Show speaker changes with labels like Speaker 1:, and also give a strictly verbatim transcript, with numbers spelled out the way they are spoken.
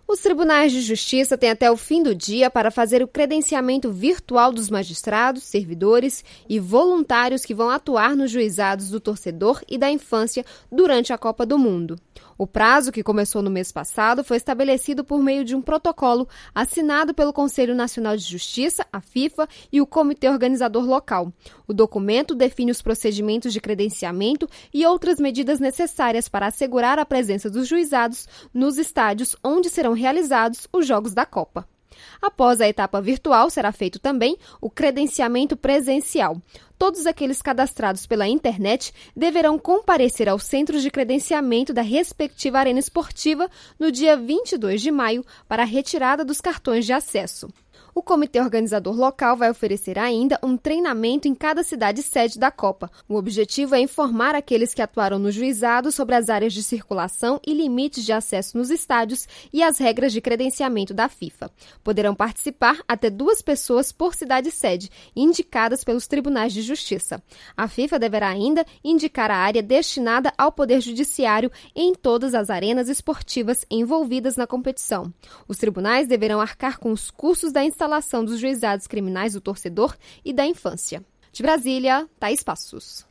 Speaker 1: Os tribunais de justiça têm até o fim do dia para fazer o credenciamento virtual dos magistrados, servidores e voluntários que vão atuar nos juizados do torcedor e da infância durante a Copa do Mundo. O prazo, que começou no mês passado, foi estabelecido por meio de um protocolo assinado pelo Conselho Nacional de Justiça, a FIFA, e o Comitê Organizador Local. O documento define os procedimentos de credenciamento e outras medidas necessárias para assegurar a presença dos juizados nos estádios onde serão realizados os Jogos da Copa. Após a etapa virtual, será feito também o credenciamento presencial. Todos aqueles cadastrados pela internet deverão comparecer aos centros de credenciamento da respectiva arena esportiva no dia vinte e dois de maio para a retirada dos cartões de acesso. O Comitê Organizador Local vai oferecer ainda um treinamento em cada cidade sede da Copa. O objetivo é informar aqueles que atuaram no juizado sobre as áreas de circulação e limites de acesso nos estádios e as regras de credenciamento da FIFA. Poderão participar até duas pessoas por cidade sede, indicadas pelos tribunais de justiça. A FIFA deverá ainda indicar a área destinada ao Poder Judiciário em todas as arenas esportivas envolvidas na competição. Os tribunais deverão arcar com os custos da instalação dos juizados criminais do torcedor e da infância. De Brasília, Thaís Passos.